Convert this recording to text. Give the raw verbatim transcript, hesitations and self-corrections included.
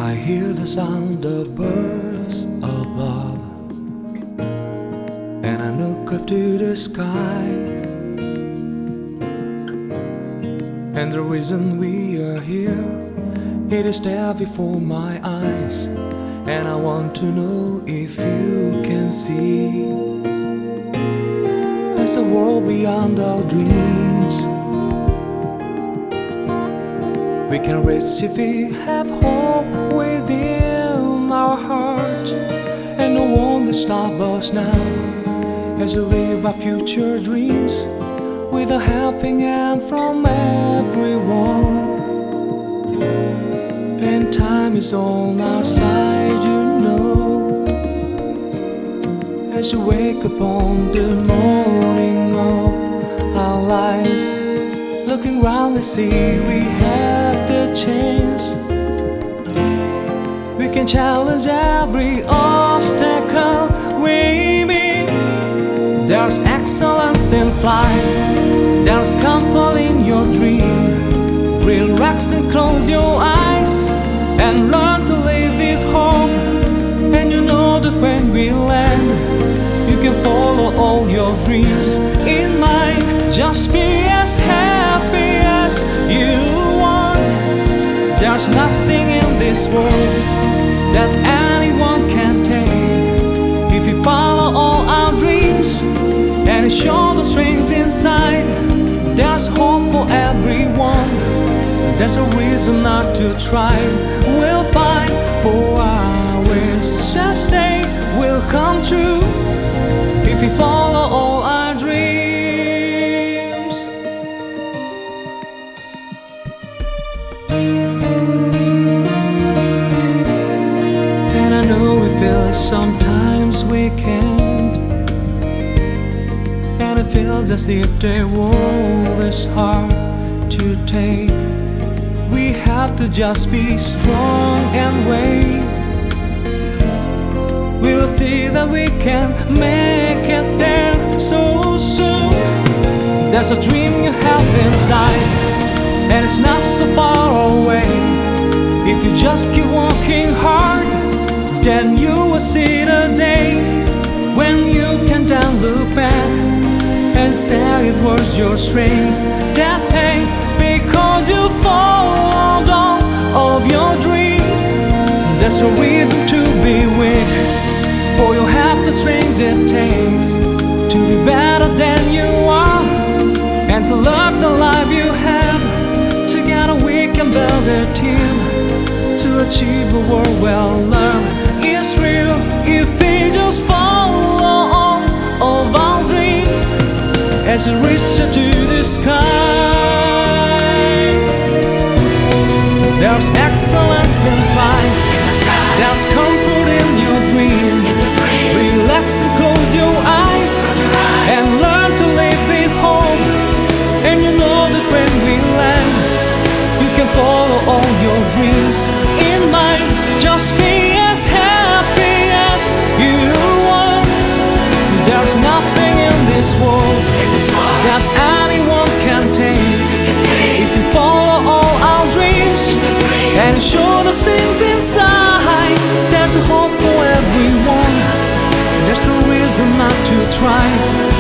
I hear the sound of birds above, and I look up to the sky. And the reason we are here, it is there before my eyes. And I want to know if you can see there's a world beyond our dreams. We can reach if we have hope within our heart, and no one will stop us now as we live our future dreams with a helping hand from everyone. And time is on our side, you know, as we wake up on the morning of our lives, looking round to see we have the chance. We can challenge every obstacle we meet. There's excellence in flight, there's comfort in your dream. Relax and close your eyes and learn to live with hope. And you know that when we land, you can follow all your dreams in mind. Just be as happy as you want. There's nothing in this world that anyone can take. If you follow all our dreams and show the strength inside, there's hope for everyone. There's a reason not to try. We'll find for our wishes, they will come true if we follow all our dreams. And I know we feel sometimes we can't, and it feels as if the world is hard to take. We have to just be strong and wait. We will see that we can make it there so soon. There's a dream you have inside, and it's not so far away. If you just keep working hard, then you will see the day when you can then look back and say it was your strength that paid, because you followed all of your dreams. There's no reason to be weak, for you have the strength it takes to be better than you are, and to love the life you have. Together we can build a team to achieve a world where love is real. If we just follow all of our dreams as we reach up to the sky. There's excellence in flight, there's comfort in your dream. Relax and close your eyes and learn to live with hope. And you know that when we land, you can follow all your dreams in mind. Just be as happy as you want. There's nothing in this world that anyone can take. If you follow all our dreams and show the things inside, there's a hope for everyone. There's no reason not to try.